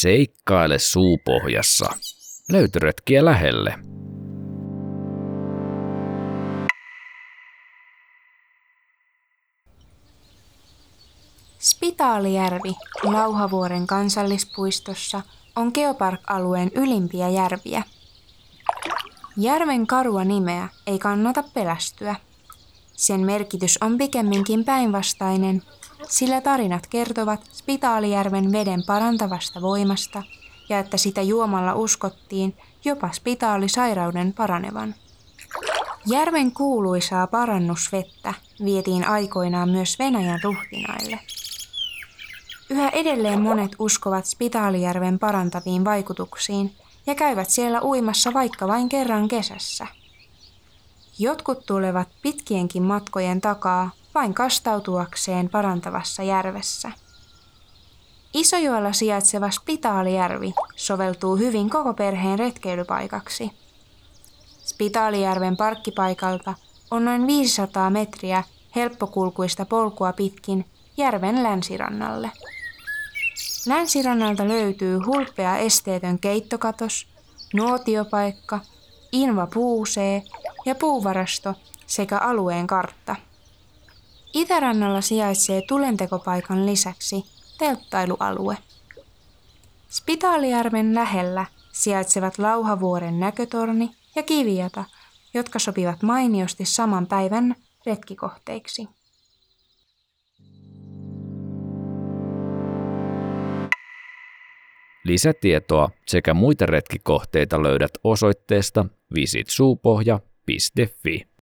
Seikkaile Suupohjassa. Löytöretkiä lähelle. Spitaalijärvi Lauhavuoren kansallispuistossa on Geopark-alueen ylimpiä järviä. Järven karua nimeä ei kannata pelästyä. Sen merkitys on pikemminkin päinvastainen, sillä tarinat kertovat Spitaalijärven veden parantavasta voimasta ja että sitä juomalla uskottiin jopa spitaalisairauden paranevan. Järven kuuluisaa parannusvettä vietiin aikoinaan myös Venäjän ruhtinaille. Yhä edelleen monet uskovat Spitaalijärven parantaviin vaikutuksiin ja käyvät siellä uimassa vaikka vain kerran kesässä. Jotkut tulevat pitkienkin matkojen takaa vain kastautuakseen parantavassa järvessä. Isojoella sijaitseva Spitaalijärvi soveltuu hyvin koko perheen retkeilypaikaksi. Spitaalijärven parkkipaikalta on noin 500 metriä helppokulkuista polkua pitkin järven länsirannalle. Länsirannalta löytyy hulppea esteetön keittokatos, nuotiopaikka, invapuusee ja puuvarasto sekä alueen kartta. Itärannalla sijaitsee tulentekopaikan lisäksi telttailualue. Spitaalijärven lähellä sijaitsevat Lauhavuoren näkötorni ja Kivijata, jotka sopivat mainiosti saman päivän retkikohteiksi. Lisätietoa sekä muita retkikohteita löydät osoitteesta visitsuupohja.fi.